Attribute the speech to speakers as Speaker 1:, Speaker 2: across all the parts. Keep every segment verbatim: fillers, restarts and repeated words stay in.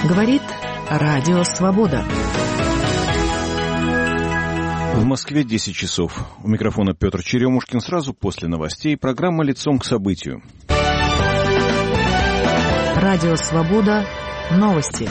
Speaker 1: Говорит Радио Свобода.
Speaker 2: В Москве десять часов. У микрофона Петр Черемушкин. Сразу после новостей программа «Лицом к событию».
Speaker 1: Радио Свобода. Новости.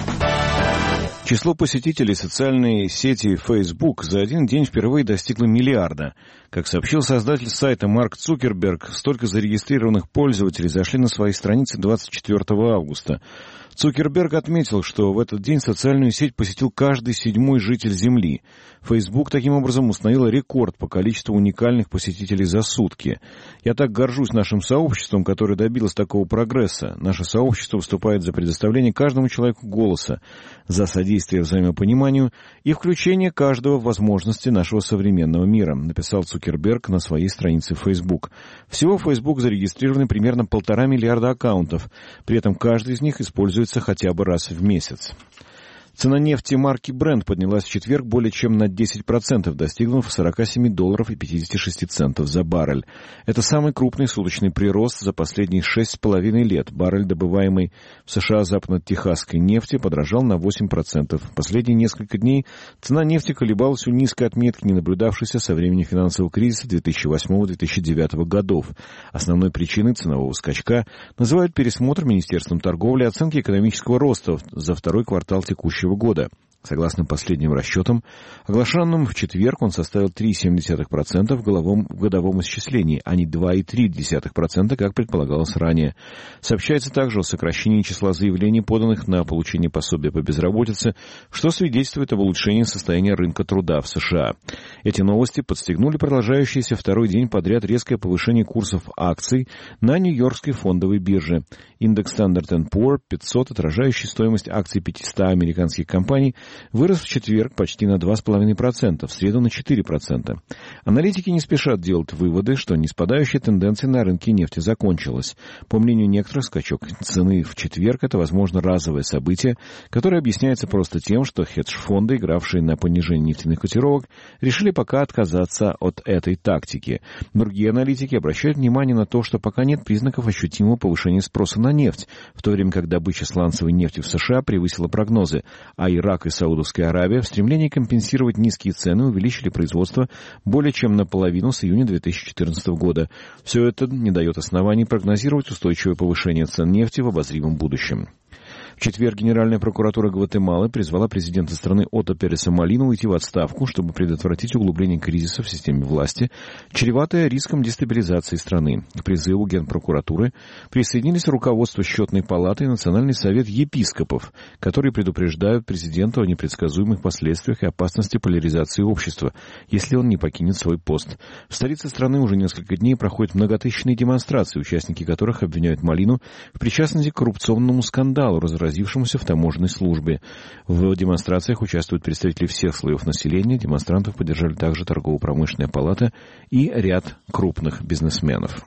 Speaker 2: Число посетителей социальной сети Facebook за один день впервые достигло миллиарда. Как сообщил создатель сайта Марк Цукерберг, столько зарегистрированных пользователей зашли на свои страницы двадцать четвёртого августа. Цукерберг отметил, что в этот день социальную сеть посетил каждый седьмой житель Земли. Facebook таким образом установил рекорд по количеству уникальных посетителей за сутки. Я так горжусь нашим сообществом, которое добилось такого прогресса. Наше сообщество выступает за предоставление каждому человеку голоса, за содействие взаимопониманию и включение каждого в возможности нашего современного мира, написал Цукерберг на своей странице Facebook. Всего в Facebook зарегистрированы примерно полтора миллиарда аккаунтов. При этом каждый из них используется хотя бы раз в месяц. Цена нефти марки Brent поднялась в четверг более чем на десять процентов, достигнув сорок семь долларов и пятьдесят шесть центов за баррель. Это самый крупный суточный прирост за последние шесть с половиной лет. Баррель, добываемый в США западно-техасской нефти, подорожал на восемь процентов. В последние несколько дней цена нефти колебалась у низкой отметки, не наблюдавшейся со времени финансового кризиса две тысячи восьмого — две тысячи девятого годов. Основной причиной ценового скачка называют пересмотр Министерством торговли оценки экономического роста за второй квартал текущего года. Согласно последним расчетам, оглашенным в четверг, он составил три целых семь десятых процента в, головом, в годовом исчислении, а не два целых три десятых процента, как предполагалось ранее. Сообщается также о сокращении числа заявлений, поданных на получение пособия по безработице, что свидетельствует об улучшении состояния рынка труда в США. Эти новости подстегнули продолжающееся второй день подряд резкое повышение курсов акций на Нью-Йоркской фондовой бирже. Индекс Standard энд Poor пятьсот, отражающий стоимость акций пятисот американских компаний, вырос в четверг почти на два целых пять десятых процента, в среду на четыре процента. Аналитики не спешат делать выводы, что неспадающая тенденция на рынке нефти закончилась. По мнению некоторых, скачок цены в четверг – это, возможно, разовое событие, которое объясняется просто тем, что хедж-фонды, игравшие на понижение нефтяных котировок, решили пока отказаться от этой тактики. Другие аналитики обращают внимание на то, что пока нет признаков ощутимого повышения спроса на нефть, в то время как добыча сланцевой нефти в США превысила прогнозы, а Ирак и Саудовская Аравия в стремлении компенсировать низкие цены увеличили производство более чем наполовину с июня две тысячи четырнадцатого года. Все это не дает оснований прогнозировать устойчивое повышение цен нефти в обозримом будущем. В четверг Генеральная прокуратура Гватемалы призвала президента страны Ото Переса Молину уйти в отставку, чтобы предотвратить углубление кризиса в системе власти, чреватое риском дестабилизации страны. К призыву Генпрокуратуры присоединились руководство Счетной палаты и Национальный совет епископов, которые предупреждают президента о непредсказуемых последствиях и опасности поляризации общества, если он не покинет свой пост. В столице страны уже несколько дней проходят многотысячные демонстрации, участники которых обвиняют Молину в причастности к коррупционному скандалу, разразившемуся в таможенной службе. В демонстрациях участвуют представители всех слоев населения. Демонстрантов поддержали также торгово-промышленная палата и ряд крупных бизнесменов.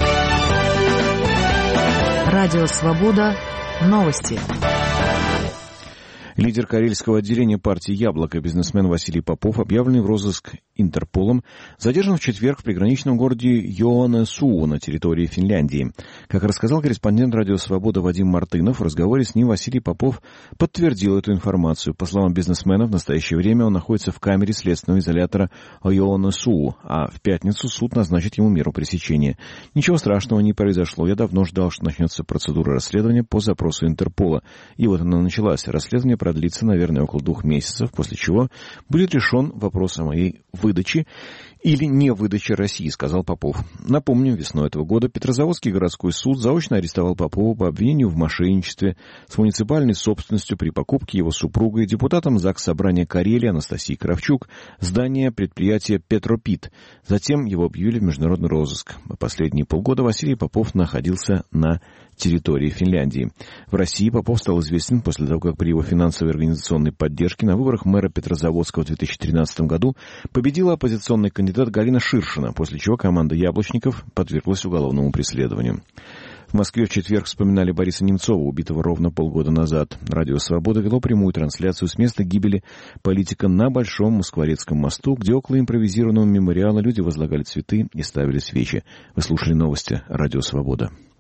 Speaker 1: Радио Свобода. Новости.
Speaker 2: Лидер карельского отделения партии «Яблоко», бизнесмен Василий Попов, объявленный в розыск Интерполом, задержан в четверг в приграничном городе Йоанесуу на территории Финляндии. Как рассказал корреспондент «Радио Свобода» Вадим Мартынов, в разговоре с ним Василий Попов подтвердил эту информацию. По словам бизнесмена, в настоящее время он находится в камере следственного изолятора Йоанесуу, а в пятницу суд назначит ему меру пресечения. Ничего страшного не произошло. Я давно ждал, что начнется процедура расследования по запросу Интерпола. И вот она началась. Расследование продлится, наверное, около двух месяцев, после чего будет решен вопрос о моей выдаче или не выдаче России, сказал Попов. Напомним, весной этого года Петрозаводский городской суд заочно арестовал Попова по обвинению в мошенничестве с муниципальной собственностью при покупке его супругой, депутатом ЗАГС Собрания Карелии Анастасией Кравчук, здания предприятия «Петропит». Затем его объявили в международный розыск. Последние полгода Василий Попов находился на территории Финляндии. В России Попов стал известен после того, как при его финансовой и организационной поддержке на выборах мэра Петрозаводского в две тысячи тринадцатом году победила оппозиционный кандидат Галина Ширшина, после чего команда яблочников подверглась уголовному преследованию. В Москве в четверг вспоминали Бориса Немцова, убитого ровно полгода назад. Радио «Свобода» вело прямую трансляцию с места гибели политика на Большом Москворецком мосту, где около импровизированного мемориала люди возлагали цветы и ставили свечи. Вы слушали новости «Радио «Свобода».